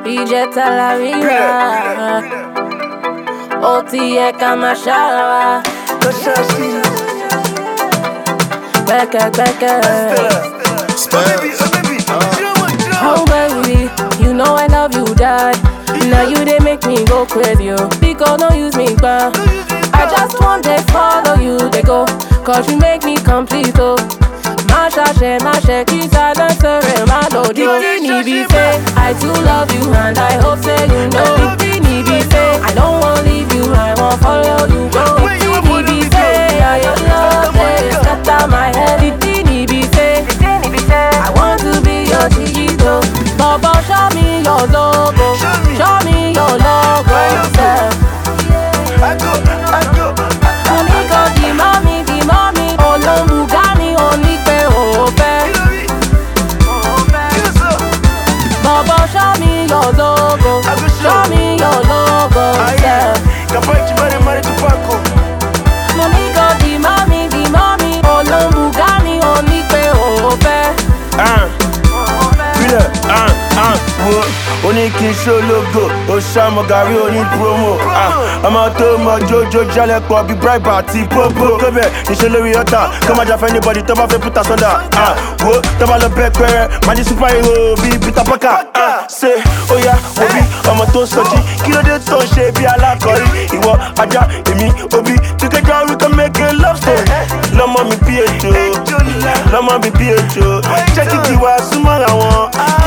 DJ la vida. Otie kama shawa. Becca. Oh baby, you know I love you, dad. Now you they make me go crazy, oh. Because don't use me, but I just want to follow you, they go. Cause you make me complete, oh. Masha, kiss I dance my lord. I too love you and I hope say you know. I don't wanna leave you, I won't follow you, go. I love it, scatter my head. I want to be your chiquito. Baba, show me your logo. Show me your logo. I go. The mommy. Olomugami, Onipe, Ope. Baba, show me your logo. Show me your logo. Monica, the mommy. Olomugami, Onipe, Ope. Oni kì í ṣó logo, ó ṣàmọ̀ gàrí oní promo. Ọmọ tó mọ jójó jálẹ̀ pọ̀ bí bribe àti popo. Kébẹ̀ níṣẹ́ lórí ọ̀tá, kó má jà fẹ́ anybody tó bá fẹ́ put us under. Wo tó bá lọ bẹ́ẹ̀ pẹ́rẹ́, má di superhero bíi Peter Parker. Ṣé ó yá òbí ọmọ tó sọjí, kí ló dé tó ń ṣe bí alákọ̀rí? Ìwọ ajá, èmi òbí, together we can make a love story. Lọ́mọ mi bí ejò, jẹ́ kí kí wá súnmọ́ àwọn.